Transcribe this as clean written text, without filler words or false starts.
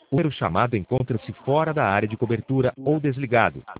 O número chamado encontra-se fora da área de cobertura ou desligado.